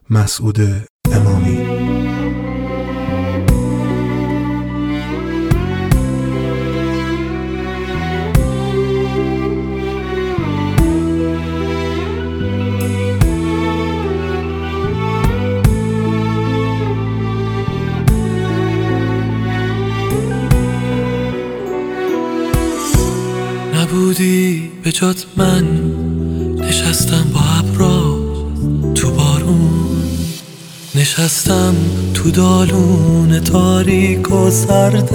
مسعود امامی. نبودی به جات من نشستم با ابرا تو بارون، نشستم تو دالون تاریک و سرد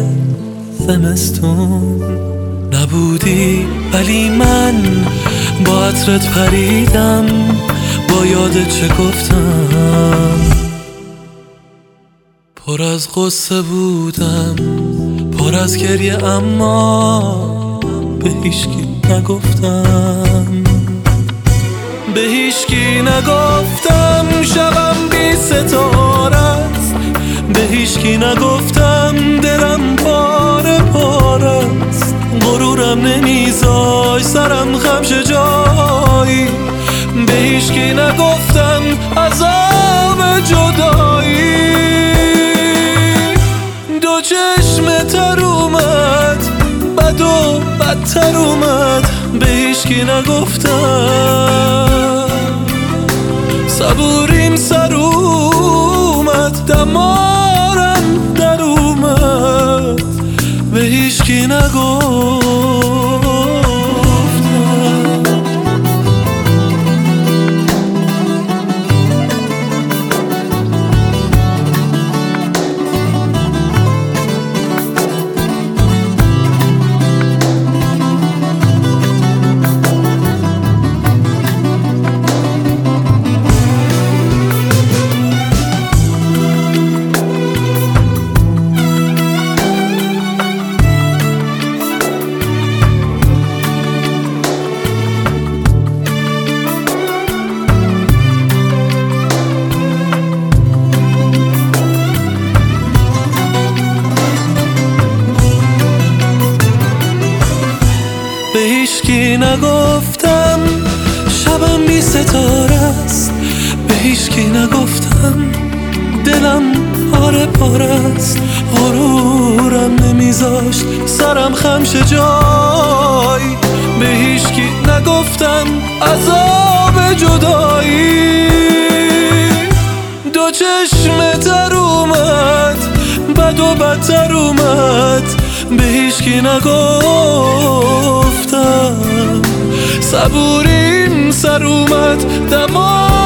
زمستون. نبودی ولی من با عطرت پریدم، با یادت چه گفتم. پر از قصه بودم، پر از گریه، اما به هیچکی نگفتم. به هیچکی نگفتم شبم بی ستاره است، به هیچکی نگفتم دلم پاره پاره است. غرورم نمیذاش سرم خم شه جایی، به هیچکی نگفتم عذاب جدایی. دو چشم تر اومد، بد و بدتر اومد، به هیچکی نگفتم. صبوریم سر اومد، دمارم در اومد، به هیچکی نگفتم. به هیچکی نگفتم شبم بی ستاره است، به هیچکی نگفتم دلم پاره پاره است. غرورم نمیذاشت سرم خم شه جایی، به هیچکی نگفتم عذاب جدایی. دو چشم تر اومد، بد و بدتر اومد، به هیچکی نگفتم. صبوریم سر اومد، دمار